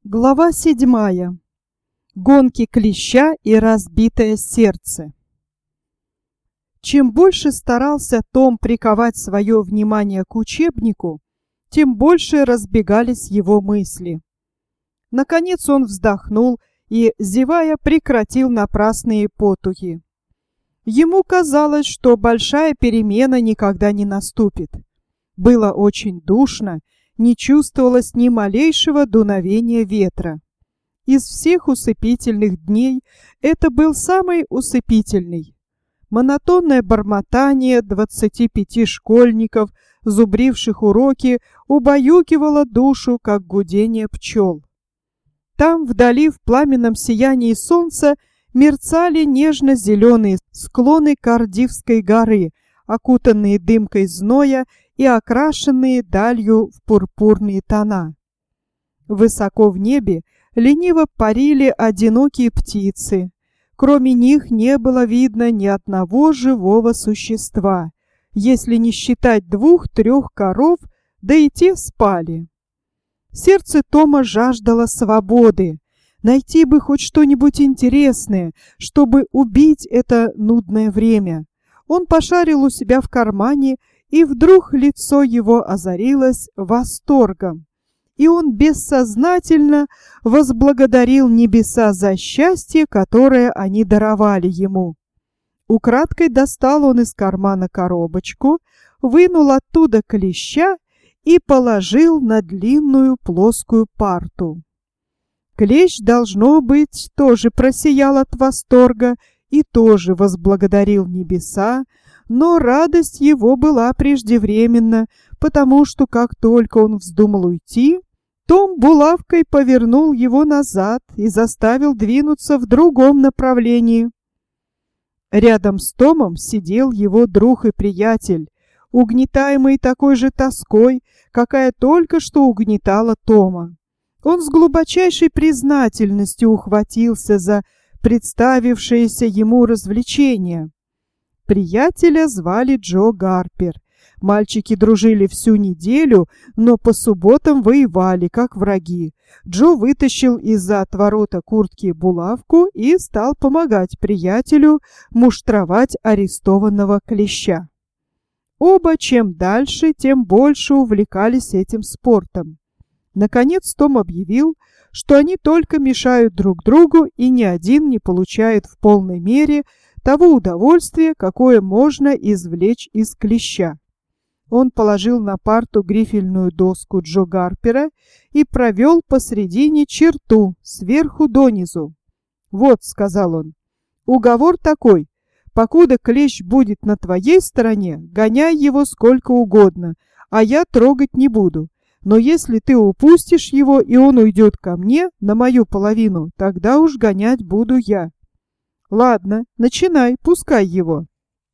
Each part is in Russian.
Глава 7. Гонки клеща и разбитое сердце. Чем больше старался Том приковать свое внимание к учебнику, тем больше разбегались его мысли. Наконец он вздохнул и, зевая, прекратил напрасные потуги. Ему казалось, что большая перемена никогда не наступит. Было очень душно, не чувствовалось ни малейшего дуновения ветра. Из всех усыпительных дней это был самый усыпительный. Монотонное бормотание 25 школьников, зубривших уроки, убаюкивало душу, как гудение пчел. Там, вдали, в пламенном сиянии солнца, мерцали нежно-зеленые склоны Кардивской горы, окутанные дымкой зноя и окрашенные далью в пурпурные тона. Высоко в небе лениво парили одинокие птицы. Кроме них не было видно ни одного живого существа, если не считать 2-3 коров, да и те спали. Сердце Тома жаждало свободы. Найти бы хоть что-нибудь интересное, чтобы убить это нудное время. Он пошарил у себя в кармане, и вдруг лицо его озарилось восторгом, и он бессознательно возблагодарил небеса за счастье, которое они даровали ему. Украдкой достал он из кармана коробочку, вынул оттуда клеща и положил на длинную плоскую парту. Клещ, должно быть, тоже просиял от восторга и тоже возблагодарил небеса, но радость его была преждевременна, потому что как только он вздумал уйти, Том булавкой повернул его назад и заставил двинуться в другом направлении. Рядом с Томом сидел его друг и приятель, угнетаемый такой же тоской, какая только что угнетала Тома. Он с глубочайшей признательностью ухватился за представившееся ему развлечение. Приятеля звали Джо Гарпер. Мальчики дружили всю неделю, но по субботам воевали, как враги. Джо вытащил из-за отворота куртки булавку и стал помогать приятелю муштровать арестованного клеща. Оба чем дальше, тем больше увлекались этим спортом. Наконец Том объявил, что они только мешают друг другу, и ни один не получает в полной мере того удовольствия, какое можно извлечь из клеща. Он положил на парту грифельную доску Джо Гарпера и провел посредине черту, сверху донизу. «Вот», — сказал он, — «уговор такой. Покуда клещ будет на твоей стороне, гоняй его сколько угодно, а я трогать не буду. Но если ты упустишь его, и он уйдет ко мне, на мою половину, тогда уж гонять буду я. Ладно, начинай, пускай его».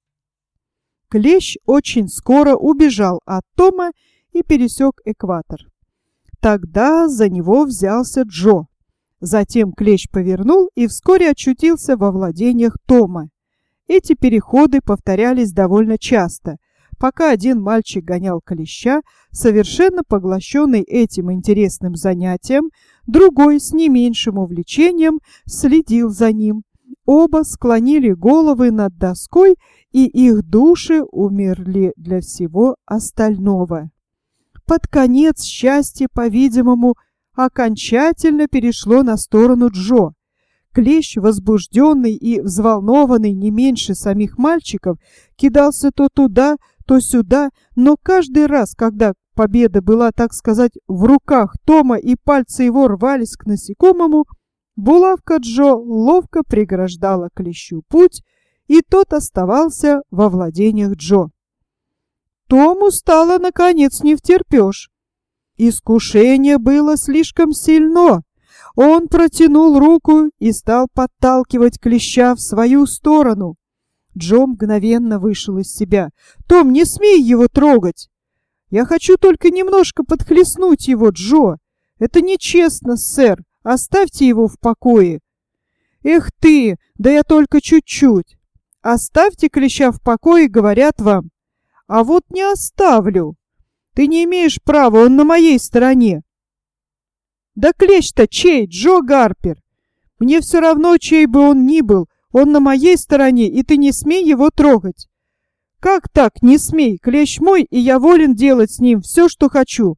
Клещ очень скоро убежал от Тома и пересек экватор. Тогда за него взялся Джо. Затем клещ повернул и вскоре очутился во владениях Тома. Эти переходы повторялись довольно часто, пока один мальчик гонял клеща, совершенно поглощенный этим интересным занятием, другой с не меньшим увлечением следил за ним. Оба склонили головы над доской, и их души умерли для всего остального. Под конец счастье, по-видимому, окончательно перешло на сторону Джо. Клещ, возбужденный и взволнованный не меньше самих мальчиков, кидался то туда, то сюда, но каждый раз, когда победа была, так сказать, в руках Тома и пальцы его рвались к насекомому, булавка Джо ловко преграждала клещу путь, и тот оставался во владениях Джо. Тому стало, наконец, невтерпеж. Искушение было слишком сильно. Он протянул руку и стал подталкивать клеща в свою сторону. Джо мгновенно вышел из себя. «Том, не смей его трогать!» «Я хочу только немножко подхлестнуть его, Джо. Это нечестно, сэр. Оставьте его в покое». «Эх ты, да я только чуть-чуть. Оставьте клеща в покое, говорят вам. А вот не оставлю. Ты не имеешь права, он на моей стороне». Да клещ-то чей, Джо Гарпер? Мне все равно, чей бы он ни был, он на моей стороне, и ты не смей его трогать. Как так, не смей? Клещ мой, и я волен делать с ним все, что хочу.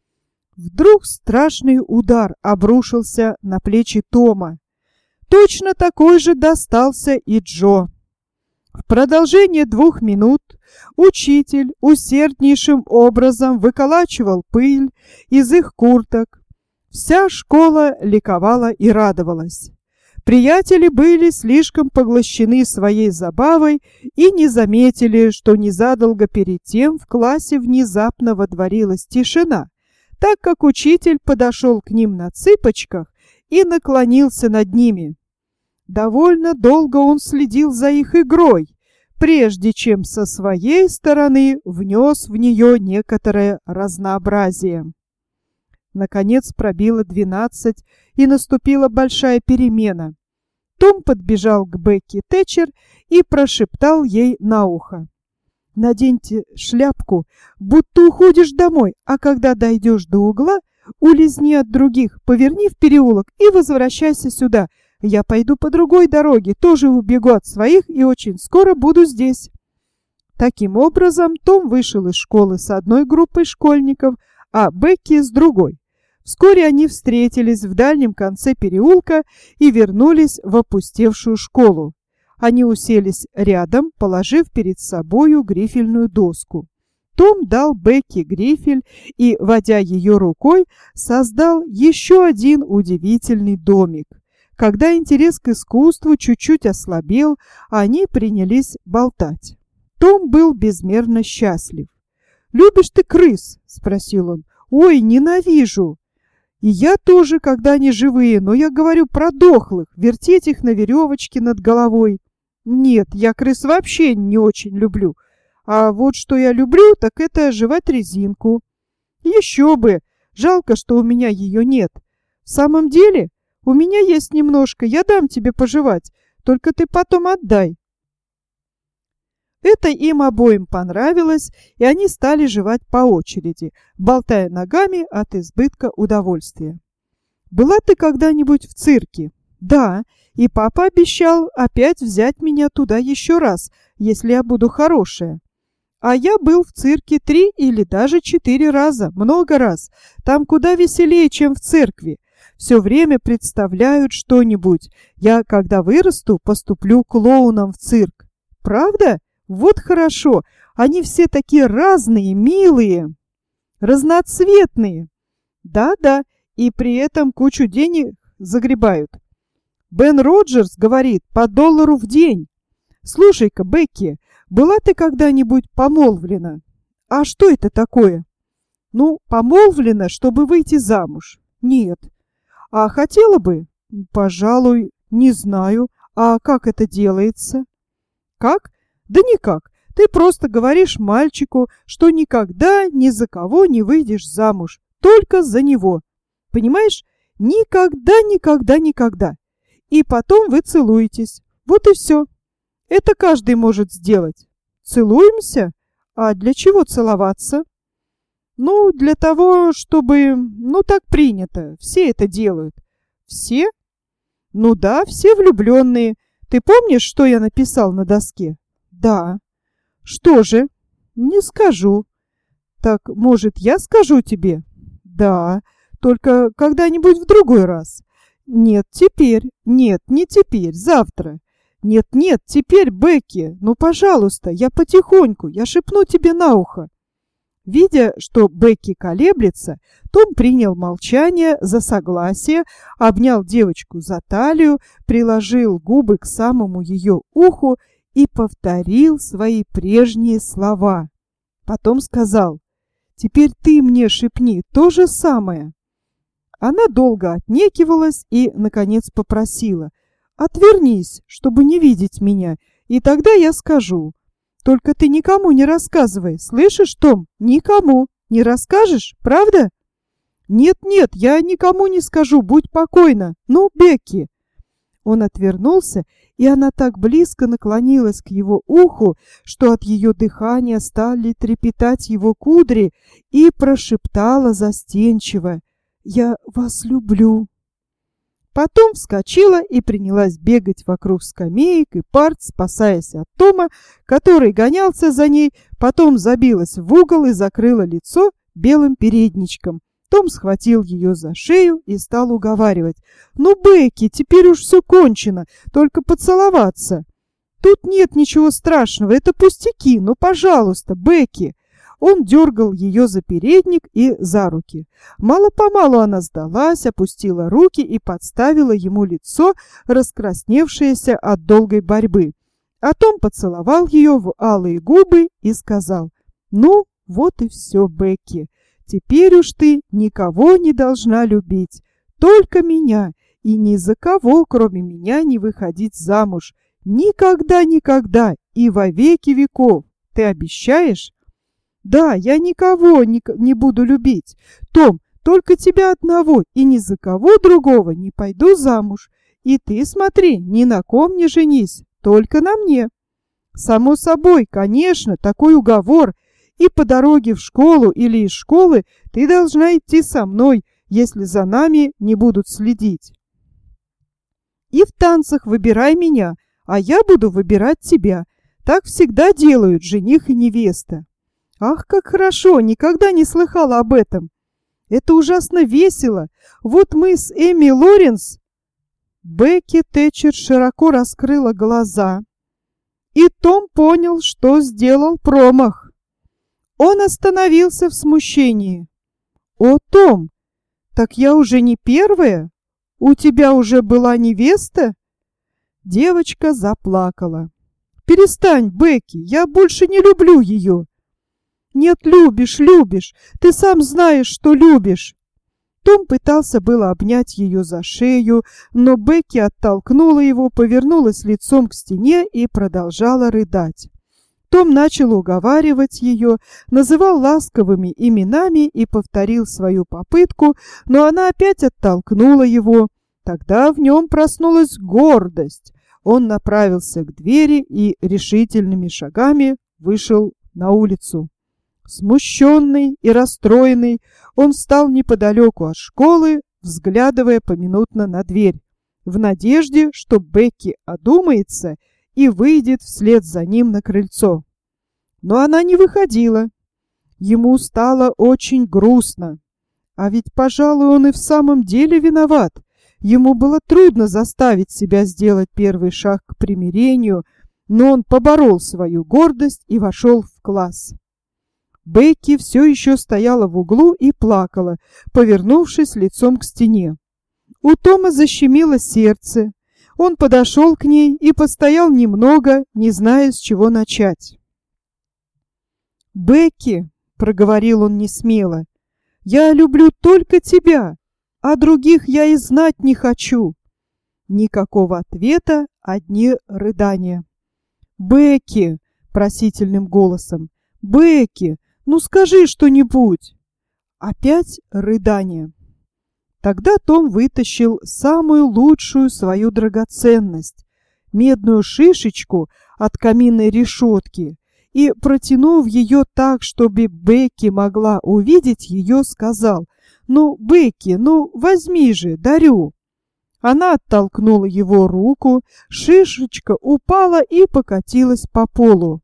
Вдруг страшный удар обрушился на плечи Тома. Точно такой же достался и Джо. В продолжение 2 минут учитель усерднейшим образом выколачивал пыль из их курток. Вся школа ликовала и радовалась. Приятели были слишком поглощены своей забавой и не заметили, что незадолго перед тем в классе внезапно водворилась тишина, так как учитель подошел к ним на цыпочках и наклонился над ними. Довольно долго он следил за их игрой, прежде чем со своей стороны внес в нее некоторое разнообразие. Наконец пробило 12, и наступила большая перемена. Том подбежал к Бекки Тэтчер и прошептал ей на ухо: «Наденьте шляпку, будто уходишь домой, а когда дойдешь до угла, улизни от других, поверни в переулок и возвращайся сюда. Я пойду по другой дороге, тоже убегу от своих и очень скоро буду здесь». Таким образом, Том вышел из школы с одной группой школьников, а Бекки с другой. Вскоре они встретились в дальнем конце переулка и вернулись в опустевшую школу. Они уселись рядом, положив перед собою грифельную доску. Том дал Бекки грифель и, водя ее рукой, создал еще один удивительный домик. Когда интерес к искусству чуть-чуть ослабел, они принялись болтать. Том был безмерно счастлив. «Любишь ты крыс?» — спросил он. «Ой, ненавижу!» «И я тоже, когда они живые, но я говорю про дохлых, вертеть их на веревочке над головой. Нет, я крыс вообще не очень люблю. А вот что я люблю, так это жевать резинку. Еще бы! Жалко, что у меня ее нет. В самом деле, у меня есть немножко, я дам тебе пожевать, только ты потом отдай». Это им обоим понравилось, и они стали жевать по очереди, болтая ногами от избытка удовольствия. «Была ты когда-нибудь в цирке?» «Да, и папа обещал опять взять меня туда еще раз, если я буду хорошая». «А я был в цирке 3 или даже 4 раза, много раз. Там куда веселее, чем в церкви. Все время представляют что-нибудь. Я, когда вырасту, поступлю клоуном в цирк». «Правда? Вот хорошо, они все такие разные, милые, разноцветные». «Да-да, и при этом кучу денег загребают. Бен Роджерс говорит, по $1 в день. Слушай-ка, Бекки, была ты когда-нибудь помолвлена?» «А что это такое?» «Ну, помолвлена, чтобы выйти замуж». «Нет». «А хотела бы?» «Пожалуй, не знаю. А как это делается?» «Как? Да никак. Ты просто говоришь мальчику, что никогда ни за кого не выйдешь замуж, только за него. Понимаешь? Никогда, никогда, никогда. И потом вы целуетесь. Вот и все. Это каждый может сделать. Целуемся? А для чего целоваться?» «Ну, для того, чтобы... Ну, так принято. Все это делают». «Все?» «Ну да, все влюбленные. Ты помнишь, что я написал на доске?» «Да». «Что же?» «Не скажу». «Так, может, я скажу тебе?» «Да, только когда-нибудь в другой раз». «Нет, теперь. Нет, не теперь, завтра». «Нет, теперь, Бекки. Ну, пожалуйста, я потихоньку, я шепну тебе на ухо». Видя, что Бекки колеблется, Том принял молчание за согласие, обнял девочку за талию, приложил губы к самому ее уху и повторил свои прежние слова. Потом сказал: «Теперь ты мне шепни то же самое». Она долго отнекивалась и, наконец, попросила: «Отвернись, чтобы не видеть меня, и тогда я скажу. Только ты никому не рассказывай, слышишь, Том? Никому. Не расскажешь, правда?» «Нет, я никому не скажу, будь покойна. Ну, Бекки». Он отвернулся, и она так близко наклонилась к его уху, что от ее дыхания стали трепетать его кудри, и прошептала застенчиво: «Я вас люблю». Потом вскочила и принялась бегать вокруг скамеек и парт, спасаясь от Тома, который гонялся за ней, потом забилась в угол и закрыла лицо белым передничком. Том схватил ее за шею и стал уговаривать. «Ну, Бекки, теперь уж все кончено, только поцеловаться». «Тут нет ничего страшного, это пустяки, ну, пожалуйста, Бекки». Он дергал ее за передник и за руки. Мало-помалу она сдалась, опустила руки и подставила ему лицо, раскрасневшееся от долгой борьбы. А Том поцеловал ее в алые губы и сказал: «Ну, вот и все, Бекки. Теперь уж ты никого не должна любить, только меня, и ни за кого, кроме меня, не выходить замуж. Никогда, никогда и во веки веков. Ты обещаешь?» «Да, я никого не буду любить. Том, только тебя одного, и ни за кого другого не пойду замуж. И ты, смотри, ни на ком не женись, только на мне». «Само собой, конечно, такой уговор. И по дороге в школу или из школы ты должна идти со мной, если за нами не будут следить. И в танцах выбирай меня, а я буду выбирать тебя. Так всегда делают жених и невеста». «Ах, как хорошо! Никогда не слыхала об этом! Это ужасно весело! Вот мы с Эми Лоренс...» Бекки Тэтчер широко раскрыла глаза, и Том понял, что сделал промах. Он остановился в смущении. «О, Том, так я уже не первая? У тебя уже была невеста?» Девочка заплакала. «Перестань, Бекки, я больше не люблю ее». «Нет, любишь, любишь. Ты сам знаешь, что любишь». Том пытался было обнять ее за шею, но Бекки оттолкнула его, повернулась лицом к стене и продолжала рыдать. Том начал уговаривать ее, называл ласковыми именами и повторил свою попытку, но она опять оттолкнула его. Тогда в нем проснулась гордость. Он направился к двери и решительными шагами вышел на улицу. Смущенный и расстроенный, он встал неподалеку от школы, взглядывая поминутно на дверь, в надежде, что Бекки одумается и выйдет вслед за ним на крыльцо. Но она не выходила. Ему стало очень грустно. А ведь, пожалуй, он и в самом деле виноват. Ему было трудно заставить себя сделать первый шаг к примирению, но он поборол свою гордость и вошел в класс. Бекки все еще стояла в углу и плакала, повернувшись лицом к стене. У Тома защемило сердце. Он подошел к ней и постоял немного, не зная, с чего начать. «Бекки», — проговорил он несмело, — «я люблю только тебя, а других я и знать не хочу». Никакого ответа, одни рыдания. «Бекки», — просительным голосом, — «Бекки, ну скажи что-нибудь». Опять рыдания. Тогда Том вытащил самую лучшую свою драгоценность — медную шишечку от каминной решетки, и, протянув ее так, чтобы Бекки могла увидеть ее, сказал: «Ну, Бекки, ну возьми же, дарю». Она оттолкнула его руку, шишечка упала и покатилась по полу.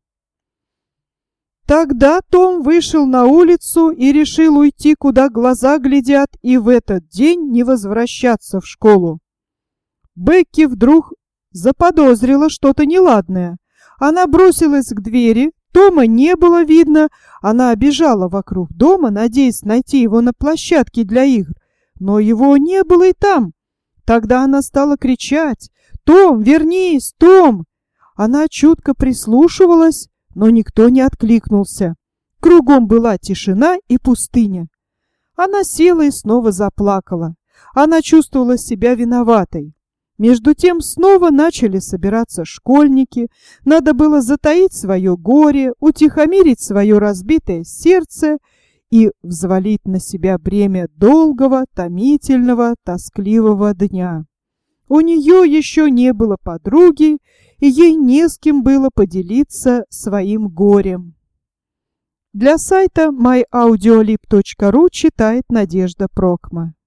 Тогда Том вышел на улицу и решил уйти, куда глаза глядят, и в этот день не возвращаться в школу. Бекки вдруг заподозрила что-то неладное. Она бросилась к двери, Тома не было видно, она обежала вокруг дома, надеясь найти его на площадке для игр, но его не было и там. Тогда она стала кричать: «Том, вернись, Том!» Она чутко прислушивалась, но никто не откликнулся. Кругом была тишина и пустыня. Она села и снова заплакала. Она чувствовала себя виноватой. Между тем снова начали собираться школьники. Надо было затаить свое горе, утихомирить свое разбитое сердце и взвалить на себя бремя долгого, томительного, тоскливого дня. У нее еще не было подруги, и ей не с кем было поделиться своим горем. Для сайта myaudiolib.ru читает Надежда Прокма.